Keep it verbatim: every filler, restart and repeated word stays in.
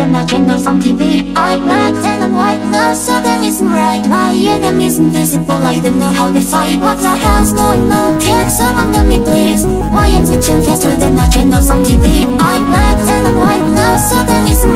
than my channels on T V. I'm black and I'm white, the sun isn't right. My enemies invisible, I don't know how they fight. What the hell's going on? Can someone tell me please? Why am I faster than my channels on T V? I'm black and I'm white, the sun isn't